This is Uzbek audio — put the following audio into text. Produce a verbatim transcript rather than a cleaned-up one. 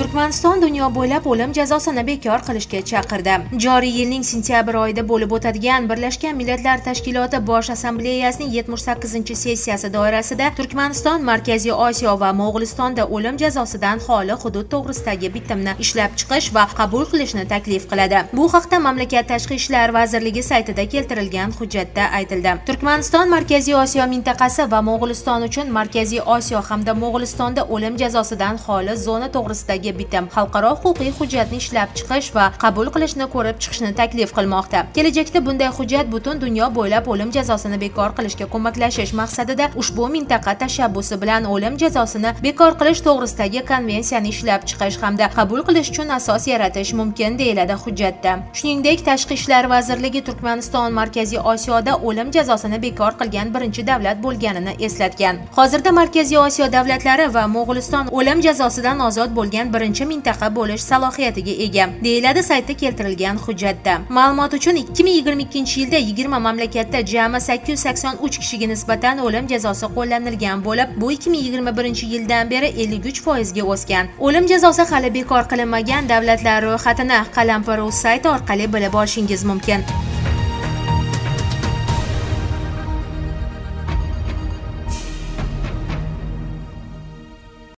Turkmaniston dunyo bo'ylab o'lim jazosini bekor qilishga chaqirdi. Joriy yilning sentyabr oyida bo'lib o'tadigan Birlashgan Millatlar Tashkiloti Bosh Assambleyasining yetmish sakkizinchi sessiyasi doirasida Turkmaniston, Markaziy Osiyo va Mo'g'ulistonda o'lim jazosidan xoli hudud to'g'risidagi bitimni ishlab chiqish va qabul qilishni taklif qiladi. Bu haqda mamlakat Tashqi ishlar vazirligi saytida keltirilgan hujjatda aytildi. Turkmaniston, Markaziy Osiyo mintaqasi va Mo'g'uliston uchun Markaziy Osiyo hamda Mo'g'ulistonda o'lim jazosidan xoli zona to'g'risidagi bitim xalqaro huquqiy hujjatni ishlab chiqish va qabul qilishni ko'rib chiqishni taklif qilmoqda. Kelajakda bunday hujjat butun dunyo bo'ylab o'lim jazosini bekor qilishga ko'maklashish maqsadida ushbu mintaqa tashabbusi bilan o'lim jazosini bekor qilish to'g'risidagi konvensiyani ishlab chiqish hamda qabul qilish uchun asos yaratish mumkin deyiladi hujjatda. Shuningdek, Tashqi ishlar vazirligi Turkmaniston Markaziy Osiyoda o'lim jazosini bekor qilgan birinchi davlat bo'lganini eslatgan. Hozirda Markaziy Osiyo davlatlari va Mo'g'uliston o'lim jazosidan ozod bo'lgan birinchi mintaqa bo'lish salohiyatiga ega, deyiladi saytda keltirilgan hujjatda. Ma'lumot uchun ikki ming yigirma ikkinchi yilda yigirma mamlakatda jami sakkiz yuz sakson uch kishiga nisbatan o'lim jazosi qo'llanilgan bo'lib, bu ikki ming yigirma birinchi yildan beri ellik uch foizga o'sgan. O'lim jazosi hali bekor qilinmagan davlatlar ro'yxatini Qalampir.uz sayti orqali bilib olishingiz mumkin.